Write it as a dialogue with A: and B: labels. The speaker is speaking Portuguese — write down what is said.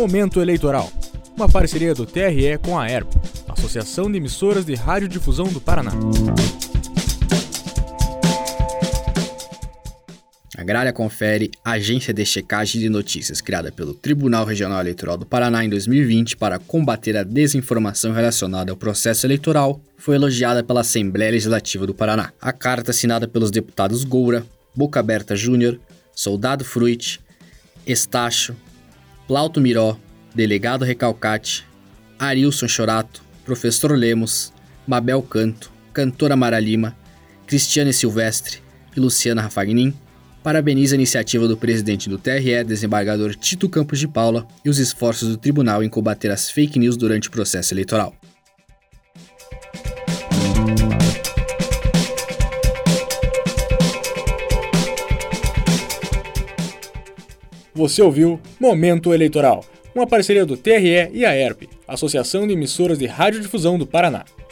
A: Momento Eleitoral, uma parceria do TRE com a AERP, Associação de Emissoras de Radiodifusão do Paraná.
B: Agrária Confere, agência de checagem de notícias criada pelo Tribunal Regional Eleitoral do Paraná em 2020 para combater a desinformação relacionada ao processo eleitoral, foi elogiada pela Assembleia Legislativa do Paraná. A carta, assinada pelos deputados Goura, Boca Aberta Júnior, Soldado Fruit, Estacho, Plauto Miró, Delegado Recalcate, Arilson Chorato, Professor Lemos, Mabel Canto, Cantora Mara Lima, Cristiane Silvestre e Luciana Rafagnin, parabeniza a iniciativa do presidente do TRE, desembargador Tito Campos de Paula, e os esforços do tribunal em combater as fake news durante o processo eleitoral.
A: Você ouviu Momento Eleitoral, uma parceria do TRE e a AERP, Associação de Emissoras de Radiodifusão do Paraná.